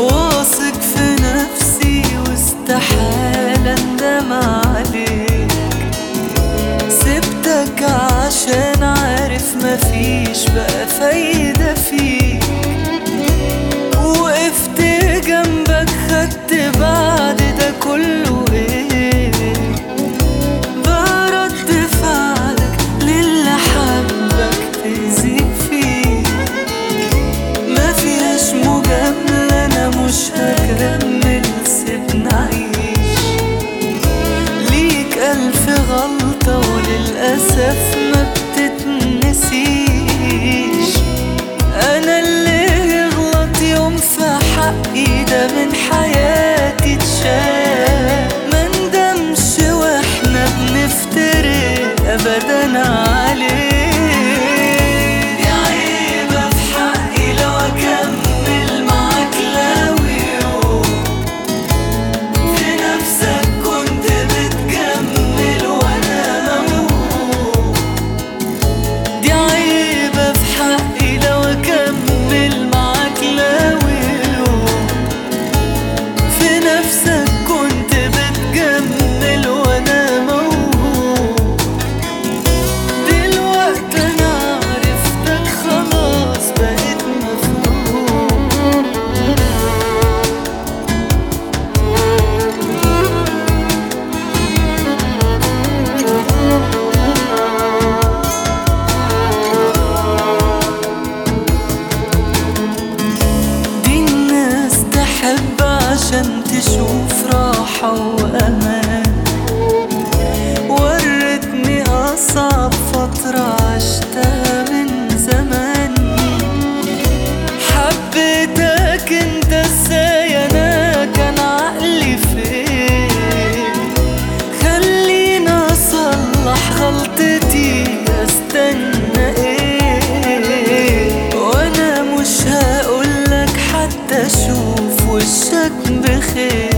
واثق في نفسي واستحالة اندم عليك. سبتك عشان عارف مفيش بقى فايدة فيك، وقفت جنبك خدت بعد ده كله ايه بقى رد فعلك للي حبك تأذي فيه. ما فيهاش مجاملة، انا مش هكمل سيبنا عيش. ليك ألف غلطة وللأسف ما بتتنسيش. أنا اللي يغلط يوم في حقي ده من حياتي اتشال. مندمش واحنا بنفترق أبدا عليه. دي عيبة في حقي لو أكمل معاك لو يوم في نفسك كنت بتجمل وأنا موهوم. دي عيبة في حقي لو أكمل معاك لو يوم في نفسك كنت بتجمل وأنا موهوم. دلوقتي أنا عرفتك خلاص بقيت مفهوم. دي الناس تحب عشان تشوف راحة وأمان. ورتني أصعب فترة عشتها من زمان. حبيتك انت ازاي، انا كان عقلي فين؟ خلينا اصلح غلطتي، استنى ايه؟ وانا مش هقولك حتى اشوف وشك بخير.